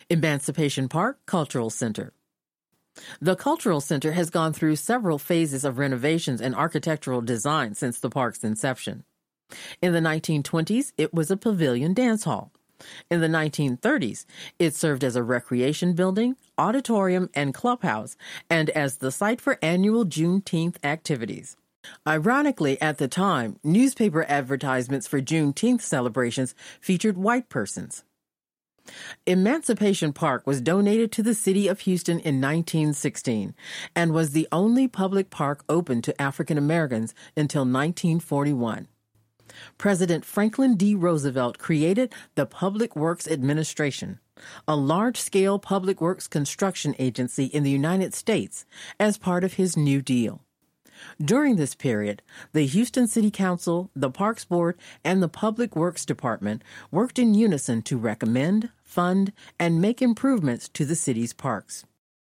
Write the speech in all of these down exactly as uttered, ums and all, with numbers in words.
Emancipation Park Cultural Center. The Cultural Center has gone through several phases of renovations and architectural design since the park's inception. In the nineteen twenties, it was a pavilion dance hall. In the nineteen thirties, it served as a recreation building, auditorium, and clubhouse, and as the site for annual Juneteenth activities. Ironically, at the time, newspaper advertisements for Juneteenth celebrations featured white persons. Emancipation Park was donated to the city of Houston in nineteen sixteen and was the only public park open to African Americans until nineteen forty-one. President Franklin D. Roosevelt created the Public Works Administration, a large-scale public works construction agency in the United States, as part of his New Deal. During this period, the Houston City Council, the Parks Board, and the Public Works Department worked in unison to recommend, fund, and make improvements to the city's parks.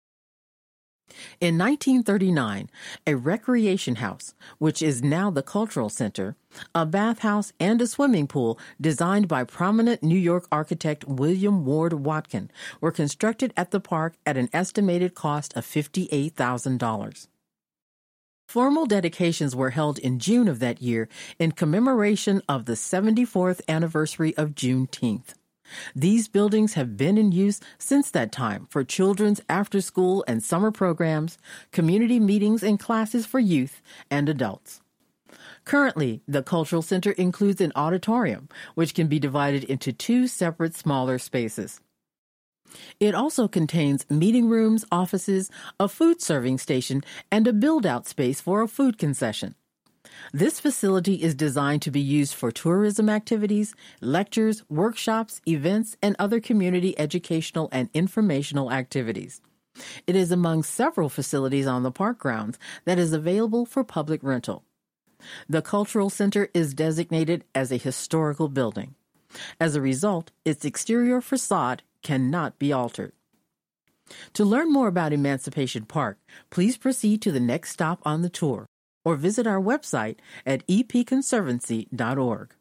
In nineteen thirty-nine, a recreation house, which is now the Cultural Center, a bathhouse, and a swimming pool designed by prominent New York architect William Ward Watkin were constructed at the park at an estimated cost of fifty-eight thousand dollars. Formal dedications were held in June of that year in commemoration of the seventy-fourth anniversary of Juneteenth. These buildings have been in use since that time for children's after-school and summer programs, community meetings and classes for youth and adults. Currently, the Cultural Center includes an auditorium, which can be divided into two separate smaller spaces. It also contains meeting rooms, offices, a food serving station, and a build-out space for a food concession. This facility is designed to be used for tourism activities, lectures, workshops, events, and other community educational and informational activities. It is among several facilities on the park grounds that is available for public rental. The Cultural Center is designated as a historical building. As a result, its exterior facade cannot be altered. To learn more about Emancipation Park, please proceed to the next stop on the tour or visit our website at e p conservancy dot org.